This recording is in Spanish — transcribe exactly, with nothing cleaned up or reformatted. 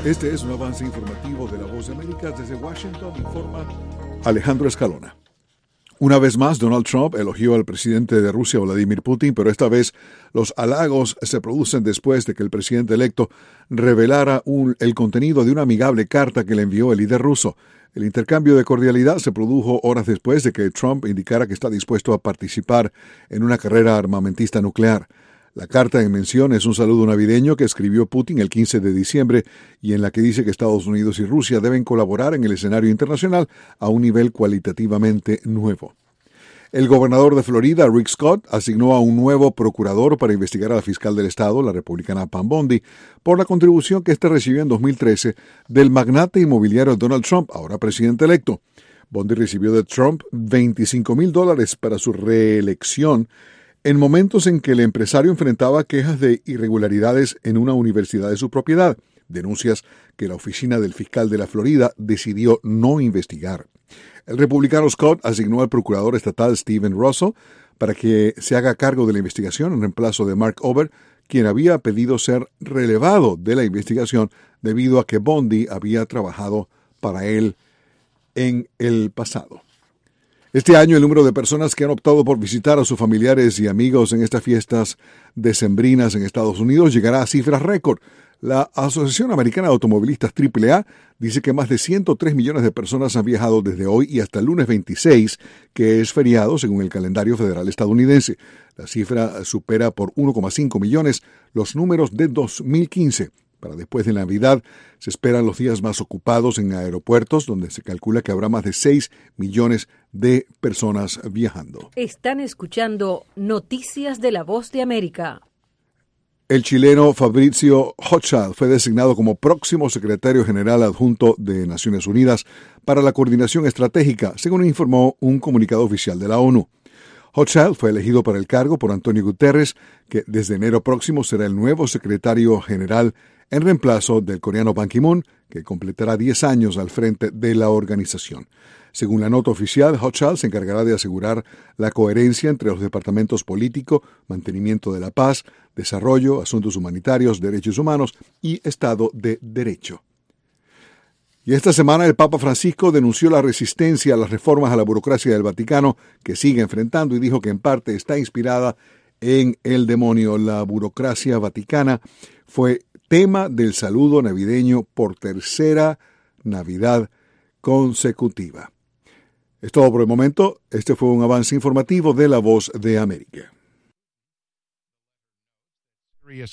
Este es un avance informativo de La Voz de América. Desde Washington informa Alejandro Escalona. Una vez más, Donald Trump elogió al presidente de Rusia, Vladimir Putin, pero esta vez los halagos se producen después de que el presidente electo revelara un, el contenido de una amigable carta que le envió el líder ruso. El intercambio de cordialidad se produjo horas después de que Trump indicara que está dispuesto a participar en una carrera armamentista nuclear. La carta en mención es un saludo navideño que escribió Putin el quince de diciembre y en la que dice que Estados Unidos y Rusia deben colaborar en el escenario internacional a un nivel cualitativamente nuevo. El gobernador de Florida, Rick Scott, asignó a un nuevo procurador para investigar a la fiscal del estado, la republicana Pam Bondi, por la contribución que éste recibió en dos mil trece del magnate inmobiliario Donald Trump, ahora presidente electo. Bondi recibió de Trump veinticinco mil dólares para su reelección en momentos en que el empresario enfrentaba quejas de irregularidades en una universidad de su propiedad, denuncias que la oficina del fiscal de la Florida decidió no investigar. El republicano Scott asignó al procurador estatal Steven Russell para que se haga cargo de la investigación en reemplazo de Mark Ober, quien había pedido ser relevado de la investigación debido a que Bondi había trabajado para él en el pasado. Este año el número de personas que han optado por visitar a sus familiares y amigos en estas fiestas decembrinas en Estados Unidos llegará a cifras récord. La Asociación Americana de Automovilistas triple A dice que más de ciento tres millones de personas han viajado desde hoy y hasta el lunes veintiséis, que es feriado según el calendario federal estadounidense. La cifra supera por uno coma cinco millones los números de dos mil quince. Para después de Navidad se esperan los días más ocupados en aeropuertos, donde se calcula que habrá más de seis millones de personas viajando. Están escuchando Noticias de La Voz de América. El chileno Fabrizio Hochschild fue designado como próximo secretario general adjunto de Naciones Unidas para la coordinación estratégica, según informó un comunicado oficial de la ONU. Hochschild fue elegido para el cargo por Antonio Guterres, que desde enero próximo será el nuevo secretario general en reemplazo del coreano Ban Ki-moon, que completará diez años al frente de la organización. Según la nota oficial, Hochschild se encargará de asegurar la coherencia entre los departamentos político, mantenimiento de la paz, desarrollo, asuntos humanitarios, derechos humanos y Estado de Derecho. Y esta semana el Papa Francisco denunció la resistencia a las reformas a la burocracia del Vaticano que sigue enfrentando y dijo que en parte está inspirada en el demonio. La burocracia vaticana fue tema del saludo navideño por tercera Navidad consecutiva. Es todo por el momento. Este fue un avance informativo de La Voz de América.